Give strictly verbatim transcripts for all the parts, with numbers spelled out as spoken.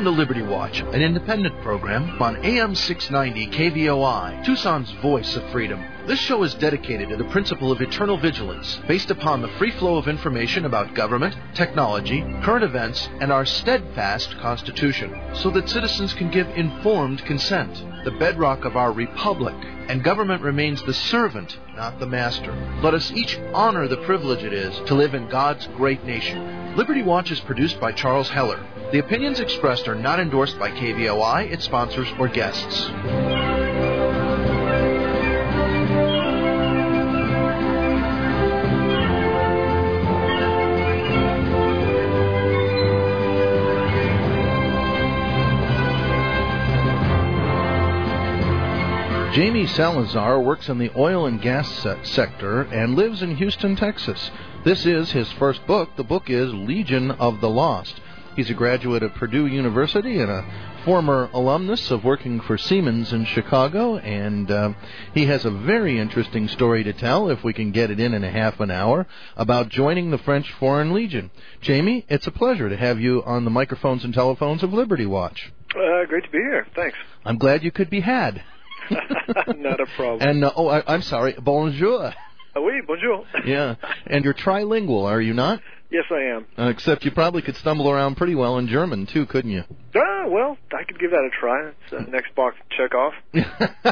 to Liberty Watch, an independent program on A M six ninety K V O I, Tucson's voice of freedom. This show is dedicated to the principle of eternal vigilance, based upon the free flow of information about government, technology, current events, and our steadfast Constitution, so that citizens can give informed consent, the bedrock of our republic, and government remains the servant, not the master. Let us each honor the privilege it is to live in God's great nation. Liberty Watch is produced by Charles Heller. The opinions expressed are not endorsed by K V O I, its sponsors, or guests. Jamie Salazar works in the oil and gas se- sector and lives in Houston, Texas. This is his first book. The book is Legion of the Lost. He's a graduate of Purdue University and a former alumnus of working for Siemens in Chicago, and uh, he has a very interesting story to tell, if we can get it in in a half an hour, about joining the French Foreign Legion. Jamie, it's a pleasure to have you on the microphones and telephones of Liberty Watch. Uh, great to be here. Thanks. I'm glad you could be had. Not a problem. And, uh, oh, I, I'm sorry, bonjour. Oh, oui, bonjour. Yeah, and you're trilingual, are you not? Yes, I am. Uh, except you probably could stumble around pretty well in German, too, couldn't you? Ah, well, I could give that a try. It's the next box to check off.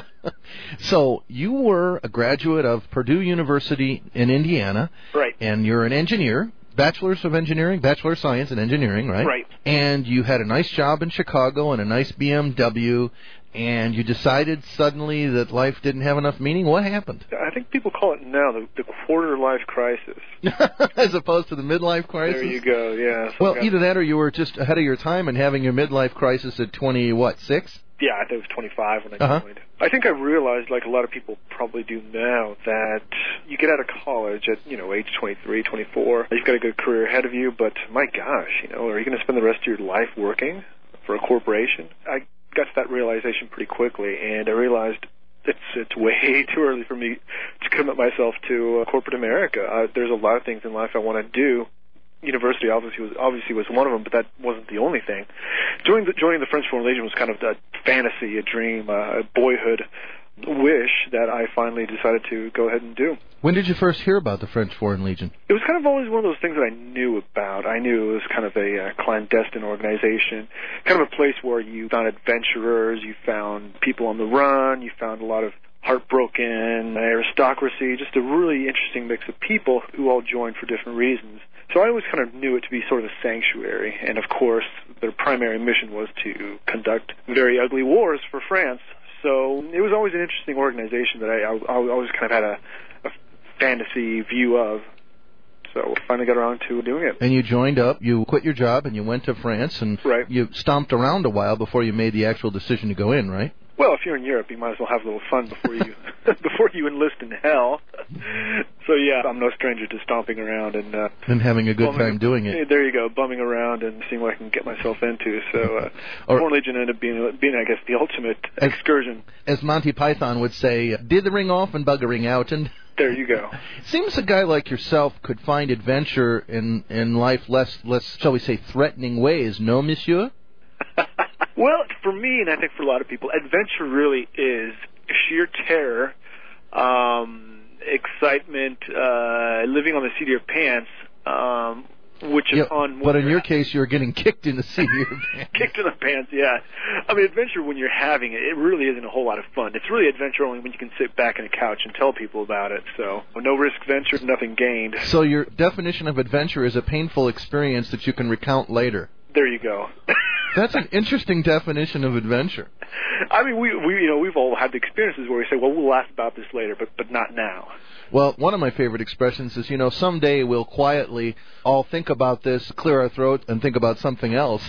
So, you were a graduate of Purdue University in Indiana. Right. And you're an engineer. Bachelor's of Engineering, Bachelor of Science in Engineering, right? Right. And you had a nice job in Chicago and a nice B M W, and you decided suddenly that life didn't have enough meaning. What happened? I think people call it now the, the quarter-life crisis. As opposed to the midlife crisis? There you go, yeah. Well, either that or you were just ahead of your time and having your midlife crisis at twenty, what, six? Yeah, I think it was twenty-five when I uh-huh. joined. I think I realized, like a lot of people probably do now, that you get out of college at, you know, age twenty-three, twenty-four. You've got a good career ahead of you, but my gosh, you know, are you going to spend the rest of your life working for a corporation? I got to that realization pretty quickly, and I realized it's it's way too early for me to commit myself to uh, corporate America. Uh, there's a lot of things in life I want to do. University obviously was obviously was one of them, but that wasn't the only thing. Joining the, joining the French Foreign Legion was kind of a fantasy, a dream, a boyhood wish that I finally decided to go ahead and do. When did you first hear about the French Foreign Legion? It was kind of always one of those things that I knew about. I knew it was kind of a uh, clandestine organization, kind of a place where you found adventurers, you found people on the run, you found a lot of heartbroken aristocracy, just a really interesting mix of people who all joined for different reasons. So I always kind of knew it to be sort of a sanctuary, and of course their primary mission was to conduct very ugly wars for France. So it was always an interesting organization that I, I, I always kind of had a, a fantasy view of. So I finally got around to doing it. And you joined up, you quit your job, and you went to France, and right. you stomped around a while before you made the actual decision to go in, right? Well, if you're in Europe, you might as well have a little fun before you before you enlist in hell. So yeah, I'm no stranger to stomping around and uh, and having a good bumming, time doing it. There you go, bumming around and seeing what I can get myself into. So uh, or, Foreign Legion ended up being, being, I guess, the ultimate as, excursion. As Monty Python would say, dithering off and buggering out, and there you go. Seems a guy like yourself could find adventure in in life less less, shall we say, threatening ways. No, monsieur? Well, for me, and I think for a lot of people, adventure really is sheer terror, um, excitement, uh, living on the seat of your pants, um, which yeah, is on... But in your case, you're getting kicked in the seat of your pants. Kicked in the pants, yeah. I mean, adventure, when you're having it, it really isn't a whole lot of fun. It's really adventure only when you can sit back on a couch and tell people about it. So, no risk venture, nothing gained. So your definition of adventure is a painful experience that you can recount later. There you go. That's an interesting definition of adventure. I mean, we we you know we've all had the experiences where we say, well, we'll laugh about this later, but but not now. Well, one of my favorite expressions is, you know, someday we'll quietly all think about this, clear our throat, and think about something else.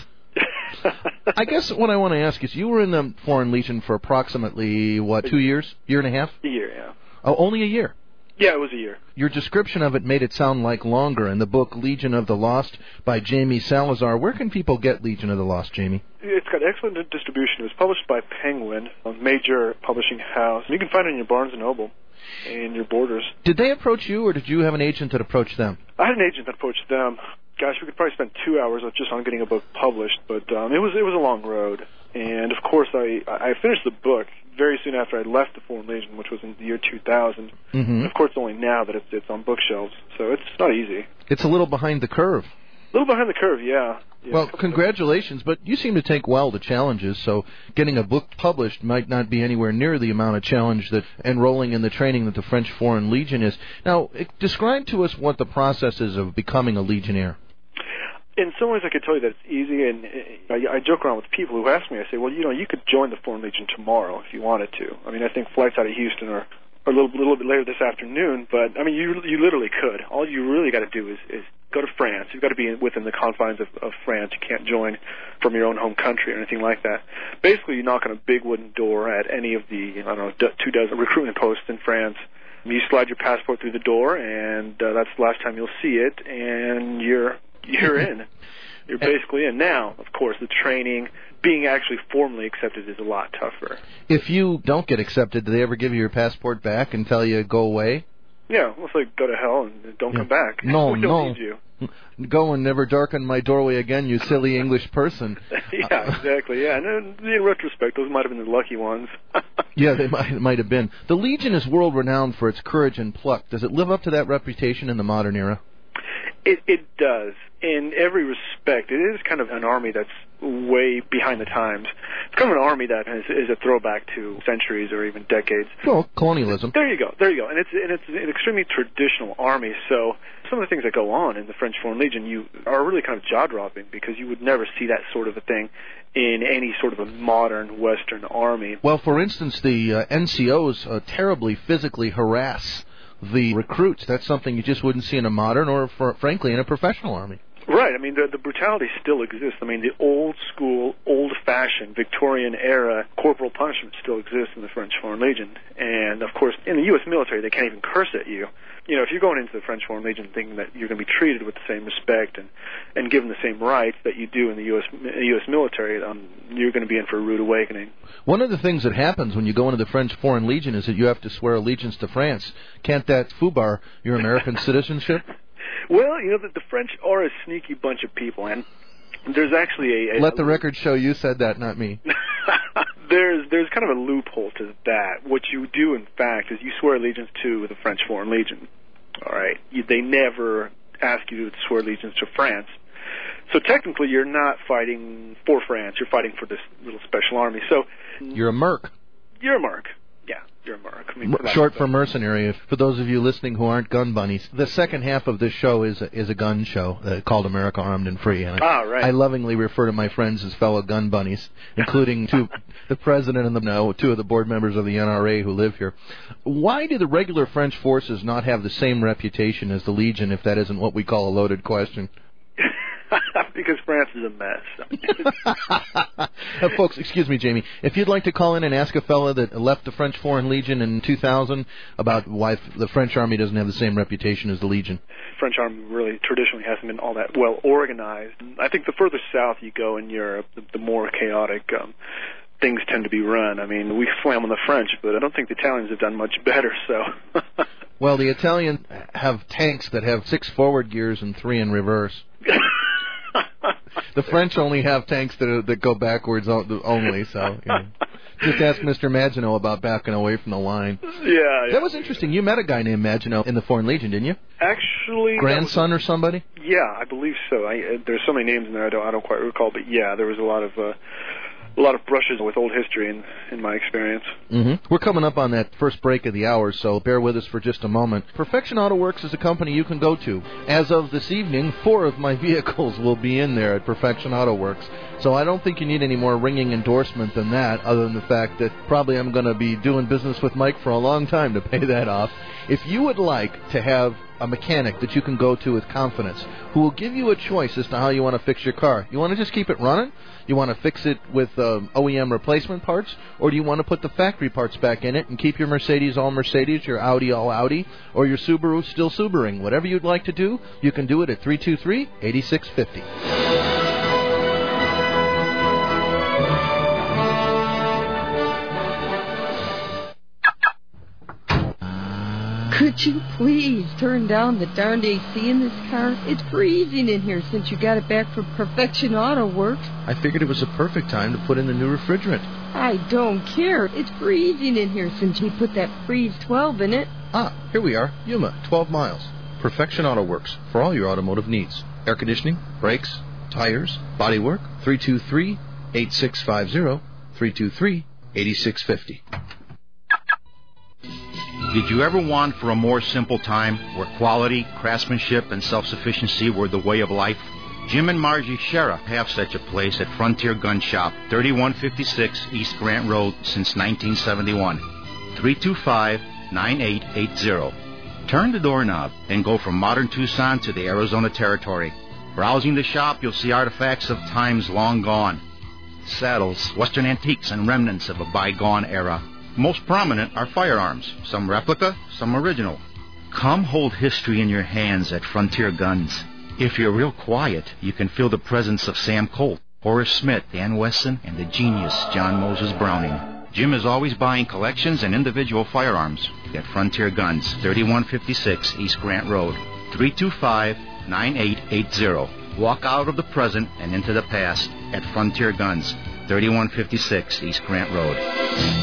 I guess what I want to ask is, you were in the Foreign Legion for approximately, what, two years? Year and a half? A year, yeah. Oh, only a year? Yeah, it was a year. Your description of it made it sound like longer. In the book Legion of the Lost by Jamie Salazar, where can people get Legion of the Lost, Jamie? It's got excellent distribution. It was published by Penguin, a major publishing house. You can find it in your Barnes and Noble and your Borders. Did they approach you, or did you have an agent that approached them? I had an agent that approached them. gosh, we could probably spend two hours just on getting a book published, but um, it was it was a long road. And, of course, I, I finished the book very soon after I left the Foreign Legion, which was in the year two thousand. Mm-hmm. And, of course, only now that it's, it's on bookshelves, so it's not easy. It's a little behind the curve. A little behind the curve, yeah. yeah well, congratulations, but you seem to take well to challenges, so getting a book published might not be anywhere near the amount of challenge that enrolling in the training that the French Foreign Legion is. Now, describe to us what the process is of becoming a Legionnaire. In some ways, I could tell you that it's easy, and I, I joke around with people who ask me, I say, well, you know, you could join the Foreign Legion tomorrow if you wanted to. I mean, I think flights out of Houston are, are a little, little bit later this afternoon, but, I mean, you you literally could. All you really got to do is, is go to France. You've got to be within the confines of, of France. You can't join from your own home country or anything like that. Basically, you knock on a big wooden door at any of the, I don't know, two dozen recruitment posts in France. You slide your passport through the door, and uh, that's the last time you'll see it, and you're you're in. You're basically in. Now, of course, the training, being actually formally accepted is a lot tougher. If you don't get accepted, do they ever give you your passport back and tell you go away? Yeah, well, say go to hell and don't yeah. come back. No, we no. don't need you. Go and never darken my doorway again, you silly English person. yeah, exactly, yeah. And in retrospect, those might have been the lucky ones. yeah, they might, might have been. The Legion is world-renowned for its courage and pluck. Does it live up to that reputation in the modern era? It, it does. In every respect, it is kind of an army that's way behind the times. It's kind of an army that is, is a throwback to centuries or even decades. Well, colonialism. There you go, there you go. And it's and it's an extremely traditional army, so some of the things that go on in the French Foreign Legion you are really kind of jaw-dropping because you would never see that sort of a thing in any sort of a modern Western army. Well, for instance, the uh, N C Os uh, terribly physically harass the recruits. That's something you just wouldn't see in a modern or, for, frankly, in a professional army. Right. I mean, the, the brutality still exists. I mean, the old-school, old-fashioned, Victorian-era corporal punishment still exists in the French Foreign Legion. And, of course, in the U S military, they can't even curse at you. You know, if you're going into the French Foreign Legion thinking that you're going to be treated with the same respect and, and given the same rights that you do in the U S U S military, um, you're going to be in for a rude awakening. One of the things that happens when you go into the French Foreign Legion is that you have to swear allegiance to France. Can't that foobar your American citizenship? Well, you know, the, the French are a sneaky bunch of people, and there's actually a... a Let the record show you said that, not me. there's there's kind of a loophole to that. What you do, in fact, is you swear allegiance to the French Foreign Legion. All right? You, they never ask you to swear allegiance to France. So technically, you're not fighting for France. You're fighting for this little special army. So you're a merc. You're a merc. Yeah, you're a merc. I mean, short for mercenary. For those of you listening who aren't gun bunnies, the second half of this show is a, is a gun show uh, called America Armed and Free. And I, ah, right. I lovingly refer to my friends as fellow gun bunnies, including two, the president and the no, two of the board members of the N R A who live here. Why do the regular French forces not have the same reputation as the Legion, if that isn't what we call a loaded question? Because France is a mess. uh, folks, excuse me, Jamie. If you'd like to call in and ask a fella that left the French Foreign Legion in two thousand about why the French Army doesn't have the same reputation as the Legion. French Army really traditionally hasn't been all that well organized. I think the further south you go in Europe, the, the more chaotic um, things tend to be run. I mean, we slam on the French, but I don't think the Italians have done much better, so... Well, the Italians have tanks that have six forward gears and three in reverse. The French only have tanks that are, that go backwards only, so... You know. Just ask Mister Maginot about backing away from the line. Yeah, yeah. That was interesting. You met a guy named Maginot in the Foreign Legion, didn't you? Actually... Grandson or somebody? Yeah, I believe so. I, uh, there's so many names in there I don't, I don't quite recall, but yeah, there was a lot of... Uh, A lot of brushes with old history in, in my experience. Mm-hmm. We're coming up on that first break of the hour, so bear with us for just a moment. Perfection Auto Works is a company you can go to. As of this evening, four of my vehicles will be in there at Perfection Auto Works. So I don't think you need any more ringing endorsement than that, other than the fact that probably I'm going to be doing business with Mike for a long time to pay that off. If you would like to have a mechanic that you can go to with confidence, who will give you a choice as to how you want to fix your car. You want to just keep it running? You want to fix it with um, O E M replacement parts? Or do you want to put the factory parts back in it and keep your Mercedes all Mercedes, your Audi all Audi, or your Subaru still Subaruing? Whatever you'd like to do, you can do it at three two three, eight six five zero. Could you please turn down the darned A C in this car? It's freezing in here since you got it back from Perfection Auto Works. I figured it was a perfect time to put in the new refrigerant. I don't care. It's freezing in here since you put that Freeze twelve in it. Ah, here we are. Yuma, twelve miles. Perfection Auto Works for all your automotive needs. Air conditioning, brakes, tires, bodywork, three two three, eight six five zero, three two three, eight six five zero. Did you ever want for a more simple time where quality, craftsmanship, and self-sufficiency were the way of life? Jim and Margie Sheriff have such a place at Frontier Gun Shop, thirty-one fifty-six East Grant Road since nineteen seventy-one. three two five, nine eight eight zero. Turn the doorknob and go from modern Tucson to the Arizona Territory. Browsing the shop, you'll see artifacts of times long gone. Saddles, Western antiques, and remnants of a bygone era. Most prominent are firearms, some replica, some original. Come hold history in your hands at Frontier Guns. If you're real quiet, you can feel the presence of Sam Colt, Horace Smith, Dan Wesson, and the genius John Moses Browning. Jim is always buying collections and individual firearms at Frontier Guns, thirty-one fifty-six East Grant Road, three two five, nine eight eight zero. Walk out of the present and into the past at Frontier Guns, thirty-one fifty-six East Grant Road.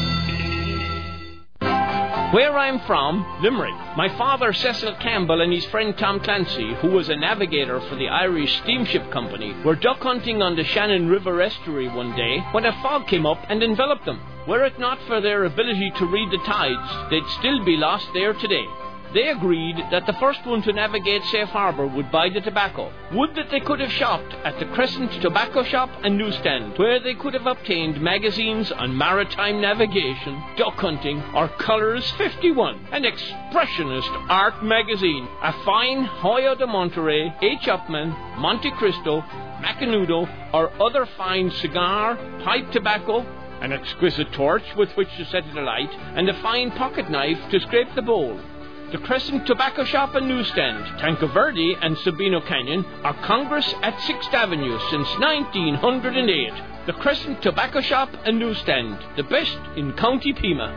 Where I'm from, Limerick, my father Cecil Campbell and his friend Tom Clancy, who was a navigator for the Irish Steamship Company, were duck hunting on the Shannon River estuary one day when a fog came up and enveloped them. Were it not for their ability to read the tides, they'd still be lost there today. They agreed that the first one to navigate Safe Harbour would buy the tobacco. Would that they could have shopped at the Crescent Tobacco Shop and Newsstand, where they could have obtained magazines on maritime navigation, duck hunting, or Colours fifty-one, an expressionist art magazine, a fine Hoya de Monterey, H. Upmann, Monte Cristo, Macanudo, or other fine cigar, pipe tobacco, an exquisite torch with which to set it alight, and a fine pocket knife to scrape the bowl. The Crescent Tobacco Shop and Newsstand, Tanque Verde and Sabino Canyon are Congress at sixth Avenue since nineteen oh eight. The Crescent Tobacco Shop and Newsstand, the best in County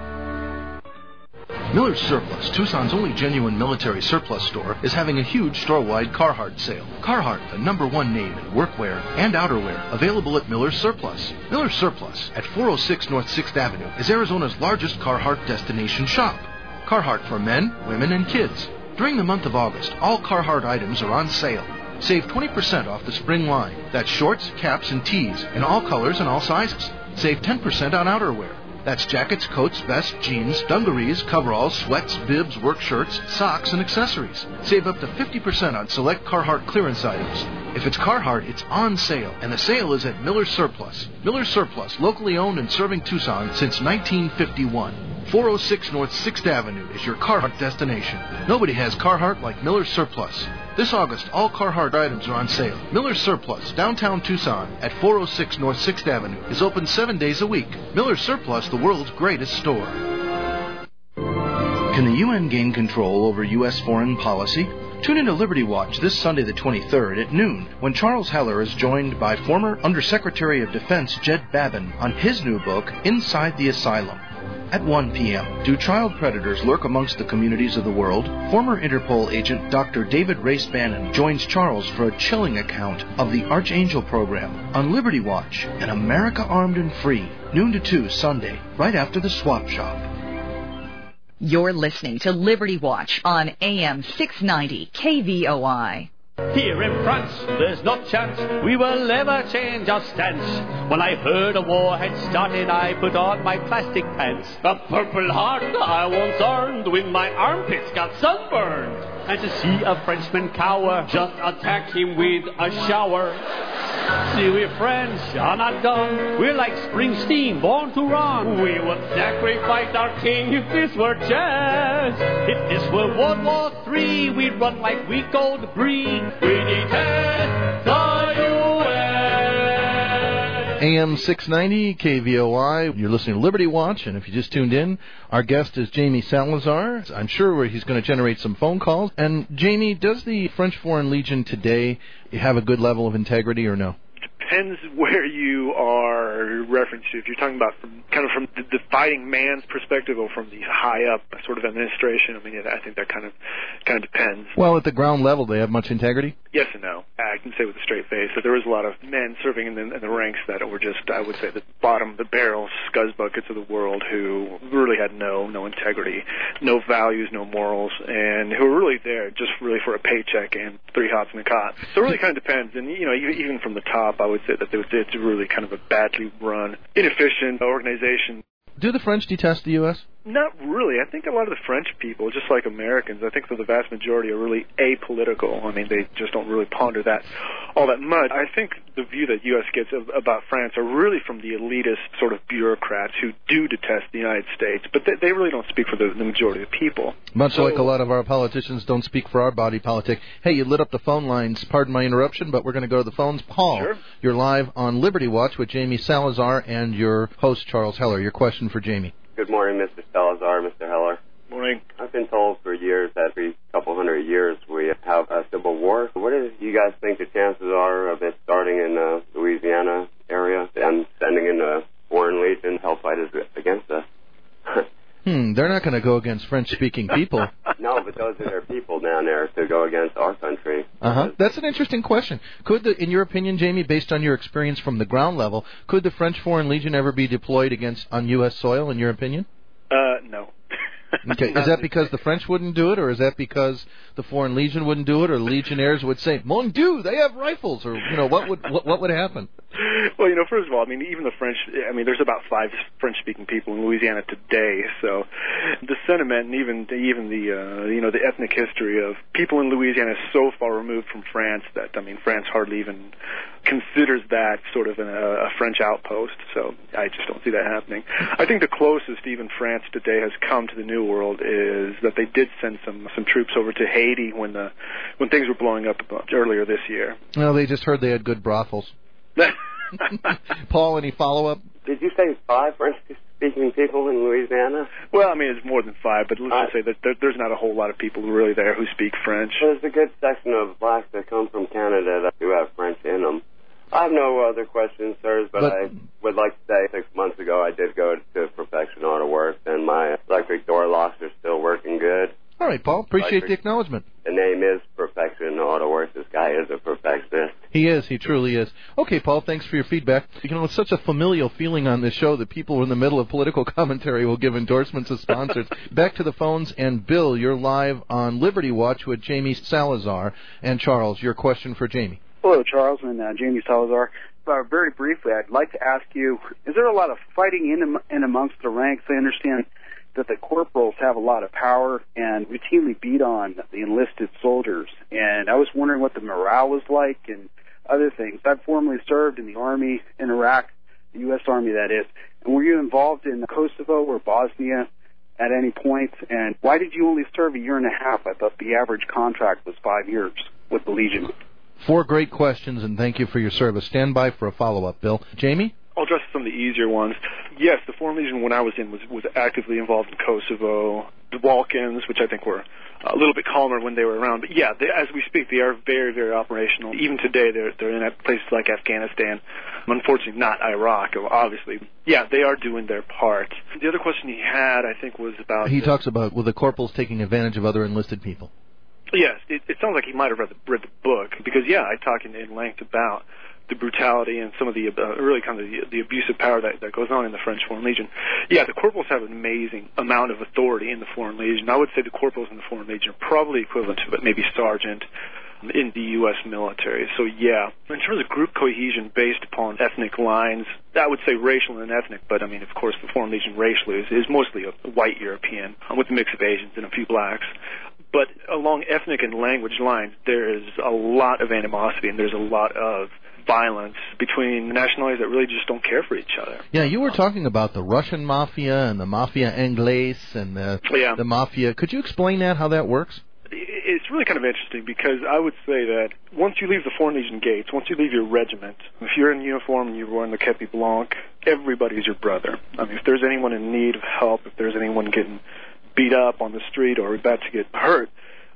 Pima. Miller's Surplus, Tucson's only genuine military surplus store, is having a huge store-wide Carhartt sale. Carhartt, the number one name in workwear and outerwear, available at Miller's Surplus. Miller's Surplus at four oh six North sixth Avenue is Arizona's largest Carhartt destination shop. Carhartt for men, women, and kids. During the month of August, all Carhartt items are on sale. Save twenty percent off the spring line. That's shorts, caps, and tees in all colors and all sizes. Save ten percent on outerwear. That's jackets, coats, vests, jeans, dungarees, coveralls, sweats, bibs, work shirts, socks, and accessories. Save up to fifty percent on select Carhartt clearance items. If it's Carhartt, it's on sale, and the sale is at Miller's Surplus. Miller's Surplus, locally owned and serving Tucson since nineteen fifty-one. four oh six North sixth Avenue is your Carhartt destination. Nobody has Carhartt like Miller's Surplus. This August, all Carhartt items are on sale. Miller's Surplus, downtown Tucson, at four oh six North sixth Avenue, is open seven days a week. Miller's Surplus, the world's greatest store. Can the U N gain control over U S foreign policy? Tune into Liberty Watch this Sunday the twenty-third at noon when Charles Heller is joined by former Undersecretary of Defense Jed Babin on his new book, Inside the Asylum. At one p.m., do child predators lurk amongst the communities of the world? Former Interpol agent Doctor David Race Bannon joins Charles for a chilling account of the Archangel program on Liberty Watch and America Armed and Free, noon to two Sunday, right after the Swap Shop. You're listening to Liberty Watch on A M six ninety K V O I. Here in France, there's no chance we will ever change our stance. When I heard a war had started, I put on my plastic pants. The Purple Heart I once earned when my armpits got sunburned. And to see a Frenchman cower, just attack him with a shower. See, we're French, are not dumb. We're like Springsteen, born to run. We would sacrifice our king if this were jazz. If this were World War Three, we'd run like we go debris. We detest the U S. A M six ninety K V O I. You're listening to Liberty Watch, and if you just tuned in, our guest is Jamie Salazar. I'm sure he's going to generate some phone calls. And Jamie, does the French Foreign Legion today have a good level of integrity or no? depends where you are referenced to. If you're talking about from kind of from the, the fighting man's perspective or from the high up sort of administration, I mean, yeah, I think that kind of kind of depends. Well, at the ground level, they have much integrity? Yes and no. I can say with a straight face that there was a lot of men serving in the, in the ranks that were just, I would say, the bottom, the barrel scuzz buckets of the world who really had no no integrity, no values, no morals, and who were really there just really for a paycheck and three hots in a cot. So it really kind of depends. And, you know, even from the top, I would say that it's really kind of a badly run, inefficient organization. Do the French detest the U S? Not really. I think a lot of the French people, just like Americans, I think that the vast majority are really apolitical. I mean, they just don't really ponder that all that much. I think the view that U S gets of, about France are really from the elitist sort of bureaucrats who do detest the United States, but they, they really don't speak for the, the majority of people. Much so, like a lot of our politicians don't speak for our body politic. Hey, you lit up the phone lines. Pardon my interruption, but we're going to go to the phones. Paul, sure. You're live on Liberty Watch with Jamie Salazar and your host, Charles Heller. Your question for Jamie. Good morning, Mister Salazar, Mister Heller. Morning. I've been told for years that every couple hundred years we have a civil war. What do you guys think the chances are of it starting in the Louisiana area and sending in a foreign legion to help fight against us? Hmm, they're not going to go against French-speaking people. No, but those are their people down there to go against our country. Uh-huh. That's an interesting question. Could, the, in your opinion, Jamie, based on your experience from the ground level, could the French Foreign Legion ever be deployed against on U S soil, in your opinion? Uh, no. Okay. Is that because the French wouldn't do it, or is that because the Foreign Legion wouldn't do it, or legionnaires would say, "Mon Dieu, they have rifles," or you know, what would what, what would happen? Well, you know, first of all, I mean, even the French. I mean, there's about five French-speaking people in Louisiana today, so the sentiment and even even the uh, you know the ethnic history of people in Louisiana is so far removed from France that I mean, France hardly even considers that sort of an, a, a French outpost. So I just don't see that happening. I think the closest even France today has come to the New World is that they did send some some troops over to Haiti when the when things were blowing up earlier this year. Well, they just heard they had good brothels. Paul, any follow-up? Did you say five French-speaking people in Louisiana? Well, I mean, it's more than five, but let's uh, just say that there, there's not a whole lot of people really there who speak French. There's a good section of blacks that come from Canada that do have French in them. I have no other questions, sirs, but, but I would like to say six months ago I did go to Perfection Auto Works, and my electric door locks are still working good. All right, Paul. Appreciate electric, the acknowledgement. The name is Perfection Auto Works. This guy is a perfectionist. He is. He truly is. Okay, Paul, thanks for your feedback. You know, it's such a familial feeling on this show that people in the middle of political commentary will give endorsements of sponsors. Back to the phones, and Bill, you're live on Liberty Watch with Jamie Salazar. And Charles, your question for Jamie. Hello, Charles and uh, Jamie Salazar. Uh, very briefly, I'd like to ask you, is there a lot of fighting in, in amongst the ranks? I understand that the corporals have a lot of power and routinely beat on the enlisted soldiers. And I was wondering what the morale was like and other things. I've formerly served in the Army in Iraq, the U S Army, that is. And were you involved in Kosovo or Bosnia at any point? And why did you only serve a year and a half? I thought the average contract was five years with the Legion. Four great questions, and thank you for your service. Stand by for a follow-up, Bill. Jamie? I'll address some of the easier ones. Yes, the Foreign Legion, when I was in, was, was actively involved in Kosovo, the Balkans, which I think were a little bit calmer when they were around. But yeah, they, as we speak, they are very, very operational. Even today, they're, they're in places like Afghanistan. Unfortunately, not Iraq, obviously. Yeah, they are doing their part. The other question he had, I think, was about... He the, talks about, well, the corporals taking advantage of other enlisted people. Yes, it, it sounds like he might have read the, read the book, because, yeah, I talk in, in length about the brutality and some of the, uh, really kind of the, the abusive power that, that goes on in the French Foreign Legion. Yeah, the corporals have an amazing amount of authority in the Foreign Legion. I would say the corporals in the Foreign Legion are probably equivalent to maybe sergeant in the U S military. So, yeah, in terms of group cohesion based upon ethnic lines, I would say racial and ethnic, but, I mean, of course, the Foreign Legion racially is, is mostly a white European with a mix of Asians and a few blacks. But along ethnic and language lines, there is a lot of animosity and there's a lot of violence between nationalities that really just don't care for each other. Yeah, you were talking about the Russian mafia and the mafia anglaise and the, yeah. the mafia. Could you explain that, how that works? It's really kind of interesting because I would say that once you leave the Foreign Legion gates, once you leave your regiment, if you're in uniform and you're wearing the Kepi Blanc, everybody's your brother. I mean, if there's anyone in need of help, if there's anyone getting beat up on the street or about to get hurt,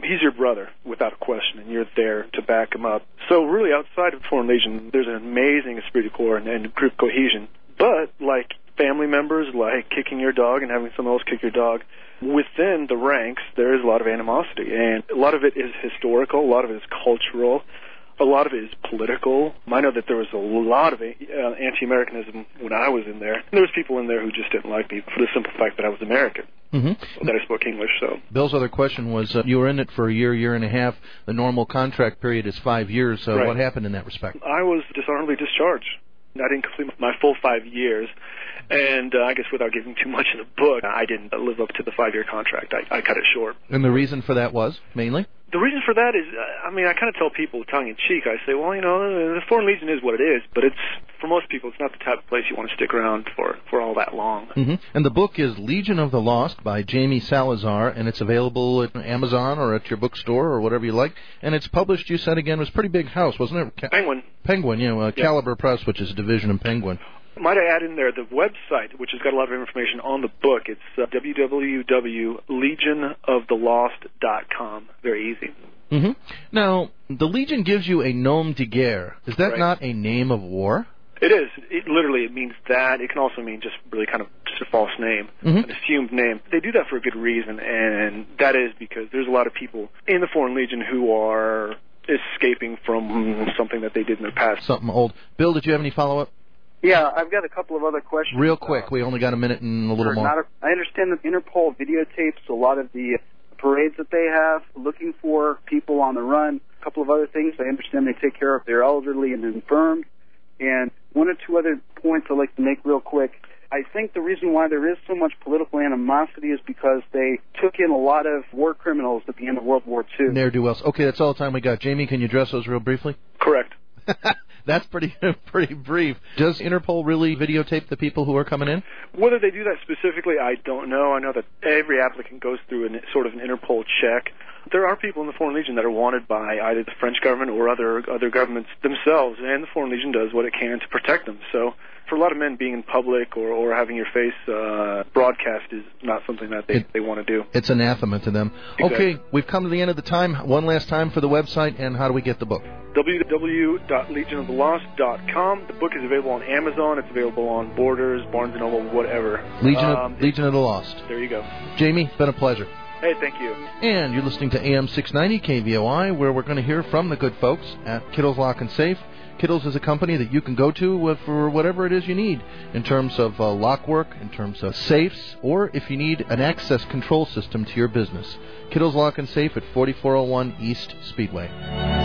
he's your brother, without question, and you're there to back him up. So really, outside of Foreign Legion, there's an amazing esprit de corps and, and group cohesion. But like family members, like kicking your dog and having someone else kick your dog, within the ranks, there is a lot of animosity, and a lot of it is historical, a lot of it is cultural, a lot of it is political. I know that there was a lot of uh, anti-Americanism when I was in there. And there was people in there who just didn't like me for the simple fact that I was American, mm-hmm. that I spoke English. So Bill's other question was, uh, you were in it for a year, year and a half. The normal contract period is five years. So right. What happened in that respect? I was dishonorably discharged. I didn't complete my full five years. And uh, I guess without giving too much in the book, I didn't live up to the five-year contract. I, I cut it short. And the reason for that was, mainly? The reason for that is, uh, I mean, I kind of tell people tongue-in-cheek, I say, well, you know, the Foreign Legion is what it is, but it's, for most people, it's not the type of place you want to stick around for, for all that long. Mm-hmm. And the book is Legion of the Lost by Jamie Salazar, and it's available at Amazon or at your bookstore or whatever you like. And it's published, you said again, it was a pretty big house, wasn't it? Ca- Penguin. Penguin, you know, uh, yeah. Caliber Press, which is a division of Penguin. Might I add in there the website, which has got a lot of information on the book. It's uh, w w w dot legion of the lost dot com. Very easy. Mm-hmm. Now, the Legion gives you a nom de guerre. Is that right. not a name of war? It is. It literally it means that. It can also mean just really kind of just a false name, mm-hmm. an assumed name. They do that for a good reason, and that is because there's a lot of people in the Foreign Legion who are escaping from something that they did in their past. Something old. Bill, did you have any follow-up? Yeah, I've got a couple of other questions. Real quick. Uh, we only got a minute and a little more. Not a, I understand that Interpol videotapes a lot of the parades that they have, looking for people on the run. A couple of other things. I understand they take care of their elderly and infirmed. And one or two other points I'd like to make real quick. I think the reason why there is so much political animosity is because they took in a lot of war criminals at the end of World War Two. Ne'er-do-wells. Okay, that's all the time we got. Jamie, can you address those real briefly? Correct. That's pretty pretty brief. Does Interpol really videotape the people who are coming in? Whether they do that specifically, I don't know. I know that every applicant goes through a sort of an Interpol check. There are people in the Foreign Legion that are wanted by either the French government or other other governments themselves, and the Foreign Legion does what it can to protect them. So for a lot of men, being in public or, or having your face uh, broadcast is not something that they, it, they want to do. It's anathema to them. Exactly. Okay, we've come to the end of the time. One last time for the website, and how do we get the book? w w w dot legion of the lost dot com. The book is available on Amazon. It's available on Borders, Barnes and Noble, whatever. Legion, um, of, Legion of the Lost. There you go. Jamie, it's been a pleasure. Hey, thank you. And you're listening to A M six ninety K V O I, where we're going to hear from the good folks at Kittles Lock and Safe. Kittles is a company that you can go to for whatever it is you need in terms of uh, lock work, in terms of safes, or if you need an access control system to your business. Kittles Lock and Safe at forty-four oh one East Speedway.